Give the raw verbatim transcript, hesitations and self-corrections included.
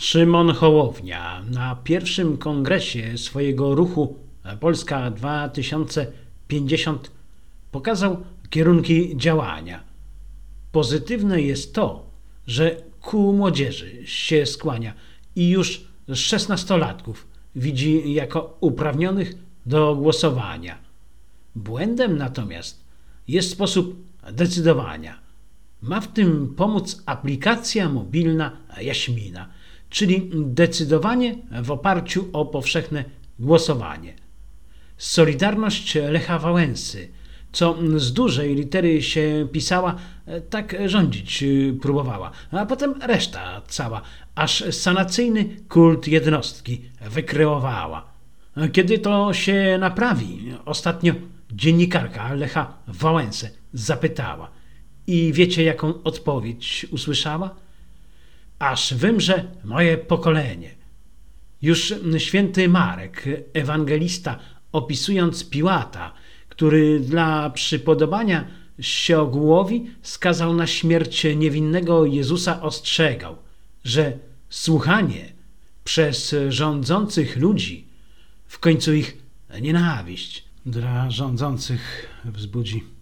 Szymon Hołownia na pierwszym kongresie swojego ruchu Polska dwa tysiące pięćdziesiąt pokazał kierunki działania. Pozytywne jest to, że ku młodzieży się skłania i już szesnastolatków widzi jako uprawnionych do głosowania. Błędem natomiast jest sposób decydowania. Ma w tym pomóc aplikacja mobilna Jaśmina, czyli decydowanie w oparciu o powszechne głosowanie. Solidarność Lecha Wałęsy, co z dużej litery się pisała, tak rządzić próbowała, a potem reszta cała, aż sanacyjny kult jednostki wykreowała. Kiedy to się naprawi? Ostatnio dziennikarka Lecha Wałęsę zapytała. I wiecie, jaką odpowiedź usłyszała? Aż wymrze moje pokolenie. Już święty Marek, ewangelista, opisując Piłata, który dla przypodobania się ogółowi skazał na śmierć niewinnego Jezusa, ostrzegał, że słuchanie przez rządzących ludzi w końcu ich nienawiść dla rządzących wzbudzi.